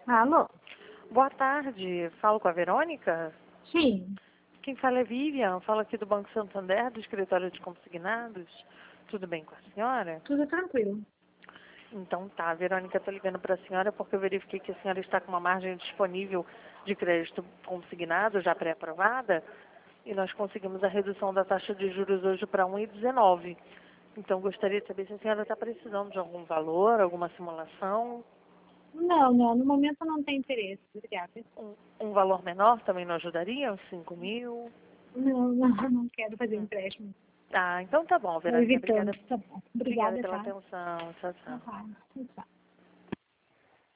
Alô? Boa tarde, falo com a Verônica? Sim. Quem fala é Vivian, falo aqui do Banco Santander, do escritório de consignados. Tudo bem com a senhora? Tudo tranquilo. Então tá, Verônica, estou ligando para a senhora porque eu verifiquei que a senhora está com uma margem disponível de crédito consignado, já pré-aprovada, e nós conseguimos a redução da taxa de juros hoje para 1,19. Então gostaria de saber se a senhora está precisando de algum valor, alguma simulação. Não, no momento não tem interesse. Obrigada. Um valor menor também não ajudaria? Uns 5 mil? Não quero fazer Hum. empréstimo. Ah, então tá bom, Estou Verônica. evitando. Obrigada, Tá bom. obrigada Obrigada, pela tá? atenção. Tchau, tchau. Tá. Tchau.